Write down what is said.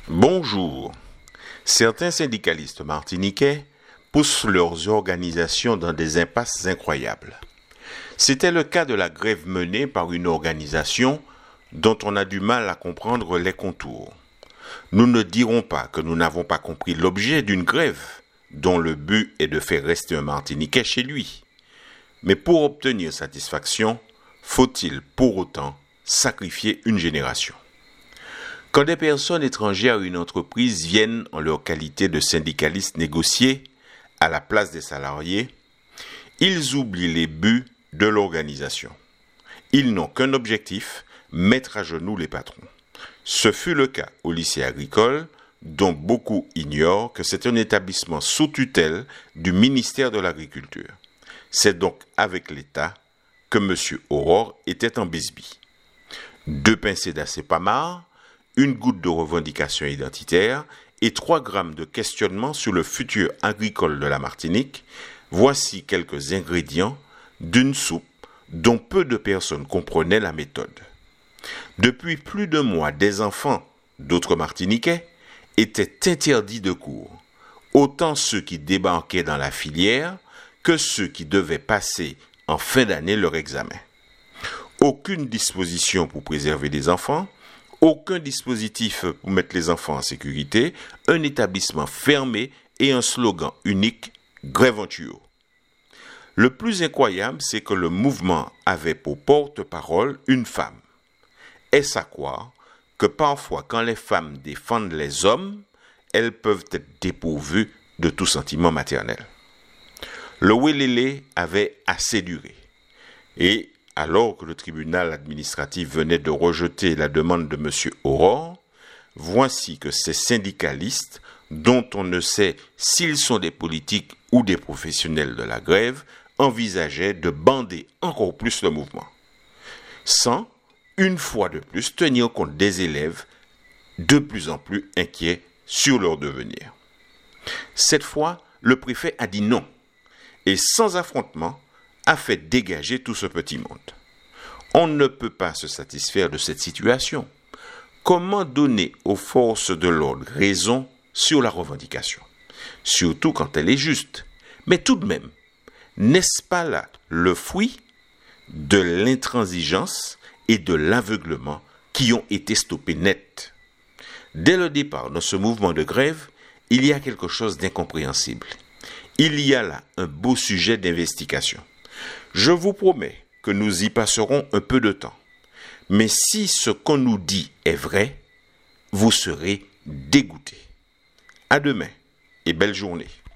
Bonjour. Certains syndicalistes martiniquais poussent leurs organisations dans des impasses incroyables. C'était le cas de la grève menée par une organisation dont on a du mal à comprendre les contours. Nous ne dirons pas que nous n'avons pas compris l'objet d'une grève, dont le but est de faire rester un Martiniquais chez lui. Mais pour obtenir satisfaction, faut-il pour autant sacrifier une génération ? Quand des personnes étrangères à une entreprise viennent en leur qualité de syndicalistes négocier à la place des salariés, ils oublient les buts de l'organisation. Ils n'ont qu'un objectif, mettre à genoux les patrons. Ce fut le cas au lycée agricole, dont beaucoup ignorent que c'est un établissement sous tutelle du ministère de l'Agriculture. C'est donc avec l'État que M. Aurore était en bisbille. 2 pincées d'acépamar, 1 goutte de revendication identitaire et 3 grammes de questionnement sur le futur agricole de la Martinique, voici quelques ingrédients d'une soupe dont peu de personnes comprenaient la méthode. Depuis plus de mois, des enfants d'autres Martiniquais étaient interdits de cours, autant ceux qui débarquaient dans la filière que ceux qui devaient passer en fin d'année leur examen. Aucune disposition pour préserver les enfants, aucun dispositif pour mettre les enfants en sécurité, un établissement fermé et un slogan unique, grève en tuyau. Le plus incroyable, c'est que le mouvement avait pour porte-parole une femme. Est-ce à croire que parfois, quand les femmes défendent les hommes, elles peuvent être dépourvues de tout sentiment maternel. Le Wélélé avait assez duré. Et alors que le tribunal administratif venait de rejeter la demande de M. Aurore, voici que ces syndicalistes, dont on ne sait s'ils sont des politiques ou des professionnels de la grève, envisageaient de bander encore plus le mouvement. Sans, une fois de plus, tenir compte des élèves de plus en plus inquiets sur leur devenir. Cette fois, le préfet a dit non et sans affrontement a fait dégager tout ce petit monde. On ne peut pas se satisfaire de cette situation. Comment donner aux forces de l'ordre raison sur la revendication, surtout quand elle est juste? Mais tout de même, n'est-ce pas là le fruit de l'intransigeance et de l'aveuglement qui ont été stoppés net? Dès le départ de ce mouvement de grève, il y a quelque chose d'incompréhensible. Il y a là un beau sujet d'investigation. Je vous promets que nous y passerons un peu de temps. Mais si ce qu'on nous dit est vrai, vous serez dégoûtés. À demain et belle journée.